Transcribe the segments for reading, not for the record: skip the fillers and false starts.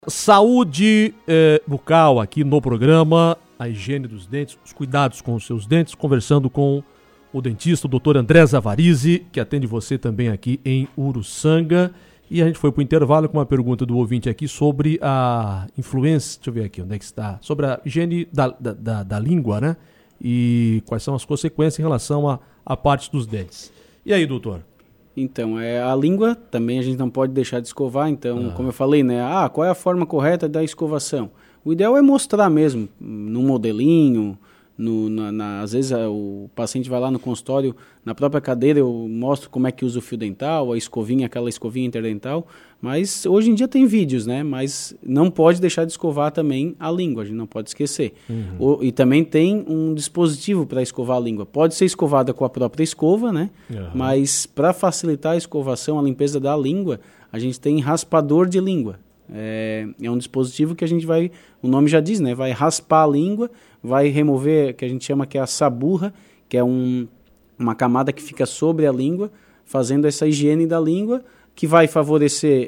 Saúde bucal aqui no programa, a higiene dos dentes, os cuidados com os seus dentes, conversando com o dentista, o Dr. André Zavarizi, que atende você também aqui em Uruçanga. E a gente foi para o intervalo com uma pergunta do ouvinte aqui sobre a influência, deixa eu ver aqui onde é que está, sobre a higiene da língua, né? E quais são as consequências em relação à parte dos dentes. E aí, doutor? Então, a língua também a gente não pode deixar de escovar, então, como eu falei, né? Qual é a forma correta da escovação? O ideal é mostrar mesmo, num modelinho, às vezes o paciente vai lá no consultório, na própria cadeira eu mostro como é que usa o fio dental, a escovinha, aquela escovinha interdental, mas hoje em dia tem vídeos, né? Mas não pode deixar de escovar também a língua, a gente não pode esquecer. E também tem um dispositivo para escovar a língua. Pode ser escovada com a própria escova, né? Mas para facilitar a escovação, a limpeza da língua, a gente tem raspador de língua. É um dispositivo que a gente vai, o nome já diz, né? Vai raspar a língua, vai remover, que a gente chama que é a saburra, que é uma camada que fica sobre a língua, fazendo essa higiene da língua, que vai favorecer,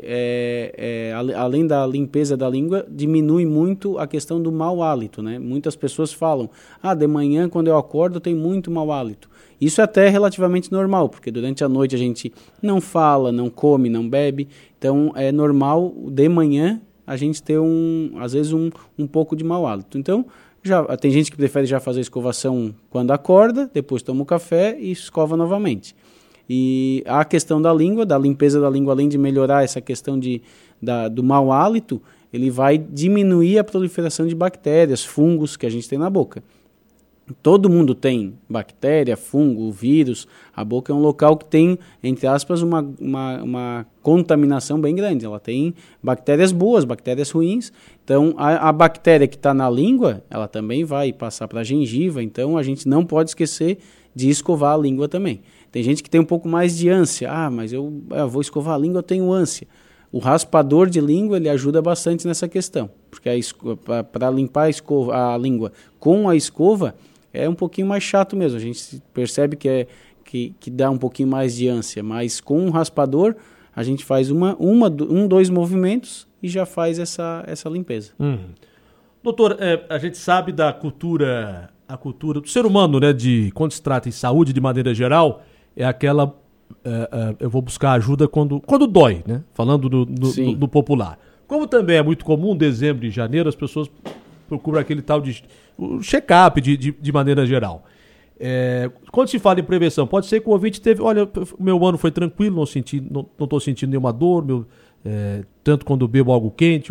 além da limpeza da língua, diminui muito a questão do mau hálito, né? Muitas pessoas falam, de manhã quando eu acordo eu tenho muito mau hálito. Isso é até relativamente normal, porque durante a noite a gente não fala, não come, não bebe, então é normal de manhã a gente ter às vezes um pouco de mau hálito. Então, tem gente que prefere já fazer a escovação quando acorda, depois toma o café e escova novamente. E a questão da língua, da limpeza da língua, além de melhorar essa questão do mau hálito, ele vai diminuir a proliferação de bactérias, fungos que a gente tem na boca. Todo mundo tem bactéria, fungo, vírus. A boca é um local que tem, entre aspas, uma contaminação bem grande. Ela tem bactérias boas, bactérias ruins. Então, a bactéria que está na língua, ela também vai passar para a gengiva. Então, a gente não pode esquecer de escovar a língua também. Tem gente que tem um pouco mais de ânsia. Mas eu vou escovar a língua, eu tenho ânsia. O raspador de língua, ele ajuda bastante nessa questão. Porque para limpar a língua com a escova, é um pouquinho mais chato mesmo, a gente percebe que dá um pouquinho mais de ânsia, mas com um raspador a gente faz dois movimentos e já faz essa limpeza. Doutor, a gente sabe da cultura do ser humano, né, quando se trata em saúde de maneira geral, é aquela, eu vou buscar ajuda quando dói, né, falando do popular. Como também é muito comum, dezembro e janeiro, as pessoas procuram aquele tal de check-up de maneira geral. Quando se fala em prevenção, pode ser que o ouvinte olha, meu ano foi tranquilo, não estou sentindo nenhuma dor, tanto quando bebo algo quente,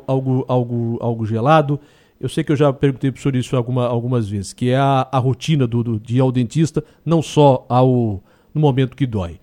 algo gelado. Eu sei que eu já perguntei para o senhor isso algumas vezes, que é a rotina de ir ao dentista, não só no momento que dói.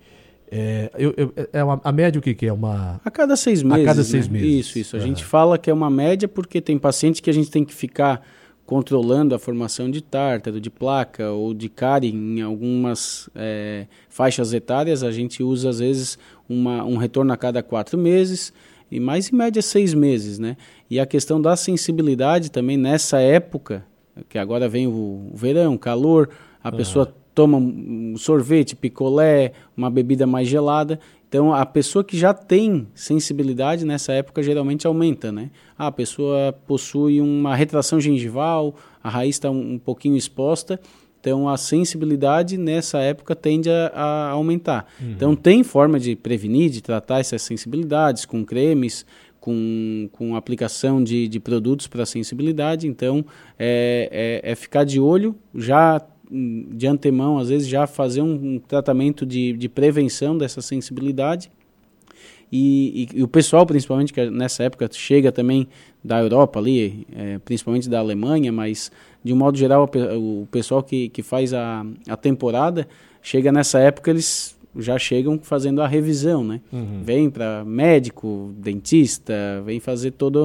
A média o que é? A cada 6 meses. A cada 6 meses. Isso. A gente fala que é uma média porque tem pacientes que a gente tem que ficar controlando a formação de tártaro, de placa ou de cárie em algumas faixas etárias. A gente usa, às vezes, um retorno a cada 4 meses, mas em média 6 meses, né? E a questão da sensibilidade também nessa época, que agora vem o verão, calor, a pessoa toma um sorvete, picolé, uma bebida mais gelada. Então, a pessoa que já tem sensibilidade nessa época geralmente aumenta, né? A pessoa possui uma retração gengival, a raiz está um pouquinho exposta, então a sensibilidade nessa época tende a aumentar. Então, tem forma de prevenir, de tratar essas sensibilidades com cremes, com aplicação de produtos para sensibilidade. Então, é ficar de olho, já de antemão, às vezes, já fazer um tratamento de prevenção dessa sensibilidade. E o pessoal, principalmente, que nessa época chega também da Europa ali, principalmente da Alemanha, mas de um modo geral o pessoal que faz a temporada, chega nessa época, eles já chegam fazendo a revisão, né? Vem para médico, dentista, vem fazer todo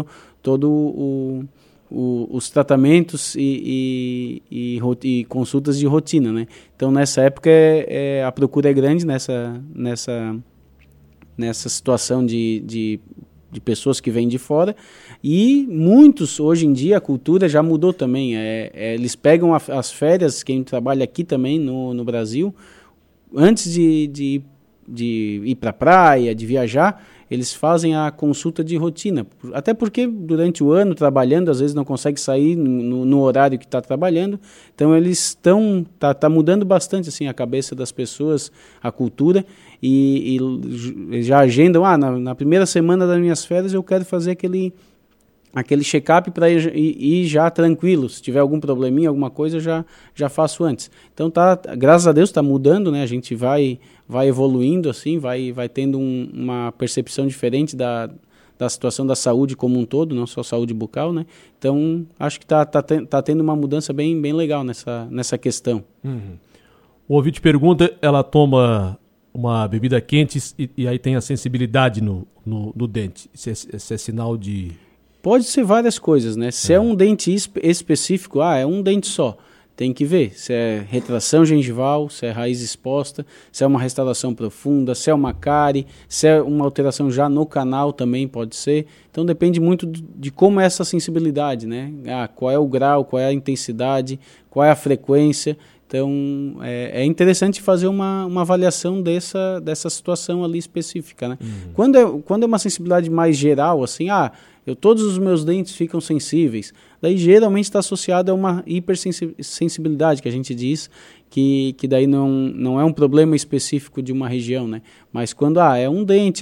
os tratamentos e consultas de rotina, né? Então, nessa época, a procura é grande nessa situação de pessoas que vêm de fora, e muitos, hoje em dia, a cultura já mudou também. Eles pegam as férias, quem trabalha aqui também no Brasil, antes de ir para a praia, de viajar, eles fazem a consulta de rotina. Até porque durante o ano, trabalhando, às vezes não consegue sair no horário que está trabalhando. Então, eles estão... Tá mudando bastante assim, a cabeça das pessoas, a cultura, e já agendam, na primeira semana das minhas férias eu quero fazer aquele check-up para ir já tranquilo. Se tiver algum probleminha, alguma coisa, já faço antes. Então, graças a Deus, está mudando, né? A gente vai evoluindo, assim, vai tendo uma percepção diferente da situação da saúde como um todo, não só saúde bucal, né? Então, acho que tá tendo uma mudança bem legal nessa questão. Uhum. O ouvinte pergunta, ela toma uma bebida quente e aí tem a sensibilidade no dente. Esse é sinal de... Pode ser várias coisas, né? Se é um dente específico, é um dente só. Tem que ver se é retração gengival, se é raiz exposta, se é uma restauração profunda, se é uma cárie, se é uma alteração já no canal também pode ser. Então depende muito de como é essa sensibilidade, né? Qual é o grau, qual é a intensidade, qual é a frequência. Então é interessante fazer uma avaliação dessa situação ali específica, né? Uhum. Quando é uma sensibilidade mais geral, assim, todos os meus dentes ficam sensíveis. Daí geralmente está associado a uma hipersensibilidade, que a gente diz, que daí não é um problema específico de uma região, né? Mas quando é um dente,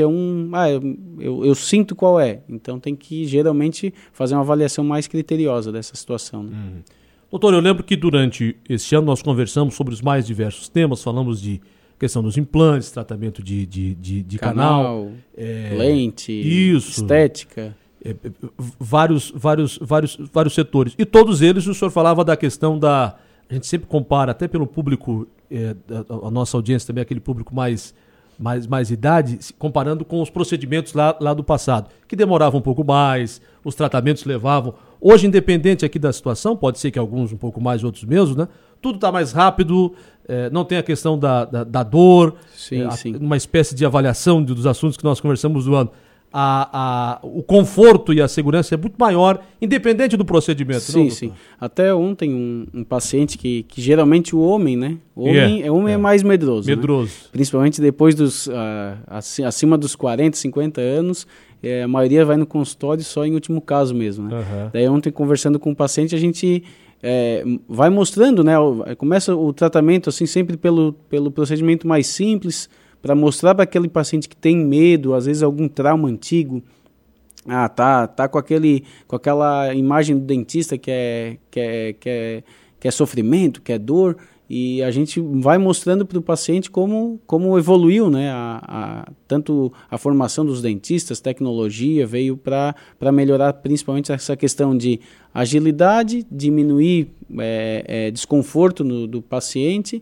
eu sinto qual é. Então tem que geralmente fazer uma avaliação mais criteriosa dessa situação, né? Uhum. Doutor, eu lembro que durante este ano nós conversamos sobre os mais diversos temas, falamos de questão dos implantes, tratamento de canal, lente, estética... vários setores. E todos eles, o senhor falava da questão a gente sempre compara, até pelo público, a nossa audiência também, aquele público mais idade, comparando com os procedimentos lá do passado, que demoravam um pouco mais, os tratamentos levavam. Hoje, independente aqui da situação, pode ser que alguns um pouco mais, outros menos, né? Tudo está mais rápido, não tem a questão da dor, sim. Uma espécie de avaliação dos assuntos que nós conversamos do ano. O conforto e a segurança é muito maior, independente do procedimento. Sim. Até ontem um paciente que geralmente o homem, né? O homem é mais medroso. Medroso. Né? Principalmente depois acima dos 40, 50 anos, a maioria vai no consultório só em último caso mesmo, né? Uhum. Daí ontem, conversando com o paciente, a gente vai mostrando, né? Começa o tratamento assim sempre pelo procedimento mais simples, para mostrar para aquele paciente que tem medo, às vezes algum trauma antigo, tá com aquela imagem do dentista que é sofrimento, que é dor, e a gente vai mostrando para o paciente como evoluiu, né? Tanto a formação dos dentistas, tecnologia veio para melhorar principalmente essa questão de agilidade, diminuir desconforto do paciente.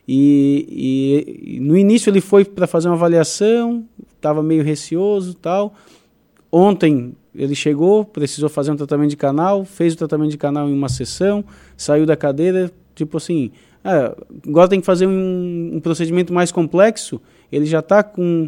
E no início ele foi para fazer uma avaliação, estava meio receoso, tal. Ontem ele chegou, precisou fazer um tratamento de canal, fez o tratamento de canal em uma sessão, saiu da cadeira, tipo assim, agora tem que fazer um procedimento mais complexo. Ele já está com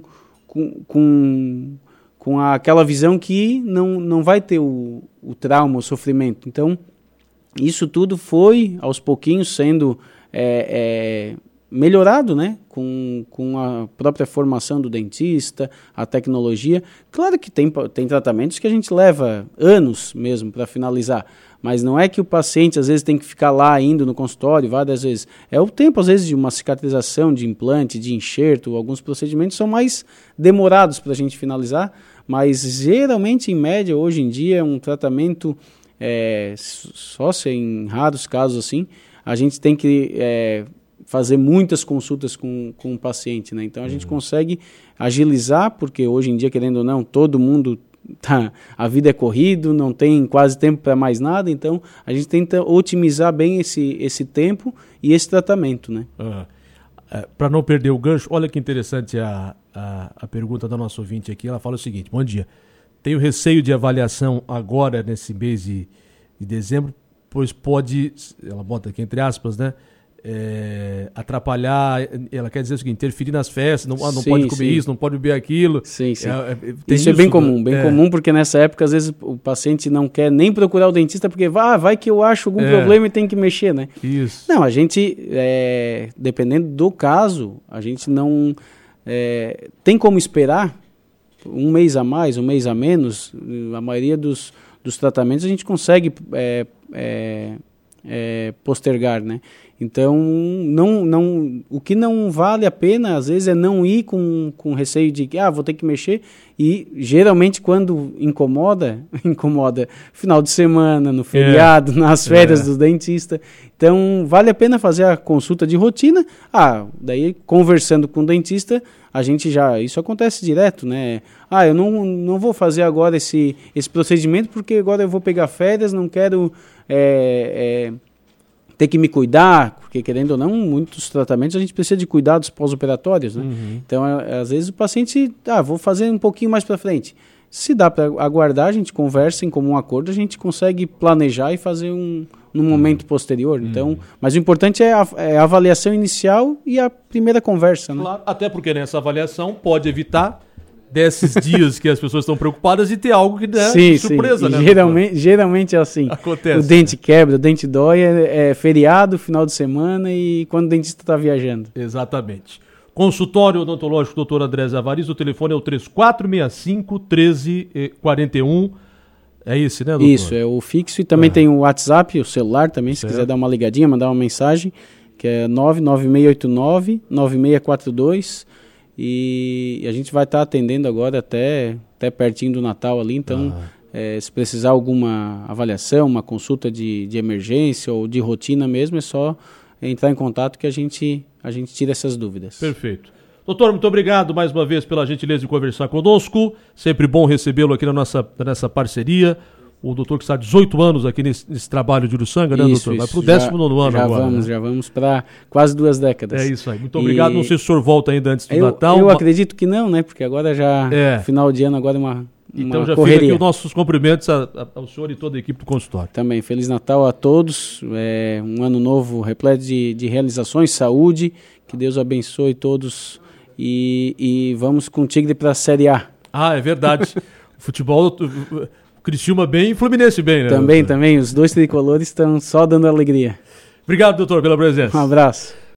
aquela visão que não vai ter o trauma, o sofrimento. Então, isso tudo foi aos pouquinhos sendo melhorado, né? Com a própria formação do dentista, a tecnologia. Claro que tem tratamentos que a gente leva anos mesmo para finalizar, mas não é que o paciente às vezes tem que ficar lá indo no consultório várias vezes. É o tempo às vezes de uma cicatrização, de implante, de enxerto. Alguns procedimentos são mais demorados para a gente finalizar, mas geralmente em média hoje em dia é um tratamento só se em raros casos assim, a gente tem que fazer muitas consultas com o paciente, né? Então a gente consegue agilizar, porque hoje em dia, querendo ou não, todo mundo a vida é corrido, não tem quase tempo para mais nada, então a gente tenta otimizar bem esse tempo e esse tratamento, né? Para não perder o gancho, olha que interessante a pergunta da nossa ouvinte aqui. Ela fala o seguinte: bom dia, tenho receio de avaliação agora nesse mês de dezembro, pois pode, ela bota aqui entre aspas, né, atrapalhar, ela quer dizer o seguinte, interferir nas festas, não pode comer isso, não pode beber aquilo. Sim. Isso é bem comum, comum, porque nessa época às vezes o paciente não quer nem procurar o dentista porque vai que eu acho algum problema e tem que mexer, né? Isso. Não, a gente, dependendo do caso, a gente não tem como esperar um mês a mais, um mês a menos, a maioria dos tratamentos a gente consegue postergar, né? Então, o que não vale a pena, às vezes, é não ir com receio de que, vou ter que mexer, e geralmente quando incomoda final de semana, no feriado, nas férias do dentista. Então, vale a pena fazer a consulta de rotina. Daí, conversando com o dentista, a gente isso acontece direto, né? Eu não vou fazer agora esse procedimento porque agora eu vou pegar férias, não quero ter que me cuidar, porque querendo ou não, muitos tratamentos a gente precisa de cuidados pós-operatórios, né? Uhum. Então, às vezes o paciente, vou fazer um pouquinho mais para frente. Se dá para aguardar, a gente conversa em comum acordo, a gente consegue planejar e fazer num momento posterior. Então, mas o importante é a avaliação inicial e a primeira conversa, né? Claro, até porque nessa avaliação pode evitar desses dias que as pessoas estão preocupadas e ter algo que dá surpresa, né? Geralmente é assim. Acontece. O dente quebra, o dente dói, é feriado, final de semana e quando o dentista está viajando. Exatamente. Consultório odontológico Dr. André Zavariz, o telefone é o 3465-1341. É esse, né, doutor? Isso, é o fixo e também tem o WhatsApp, o celular também, se quiser dar uma ligadinha, mandar uma mensagem, que é 99689-9642. E a gente vai estar atendendo agora até pertinho do Natal ali, então se precisar alguma avaliação, uma consulta de emergência ou de rotina mesmo, é só entrar em contato que a gente tira essas dúvidas. Perfeito. Doutor, muito obrigado mais uma vez pela gentileza de conversar conosco, sempre bom recebê-lo aqui nessa parceria. O doutor que está há 18 anos aqui nesse trabalho de Uruçanga, né, doutor? Vai para o 19º ano agora. Já vamos para quase 2 décadas. É isso aí. Muito obrigado. Não sei se o senhor volta ainda antes do Natal. Eu acredito que não, né? Porque agora final de ano, agora é uma então já correria. fica aqui os nossos cumprimentos ao senhor e toda a equipe do consultório. Também. Feliz Natal a todos. Um ano novo repleto de realizações, saúde. Que Deus abençoe todos. E vamos com o Tigre para a Série A. É verdade. O futebol... Criciúma bem e Fluminense bem, né? Também. Os dois tricolores estão só dando alegria. Obrigado, doutor, pela presença. Um abraço.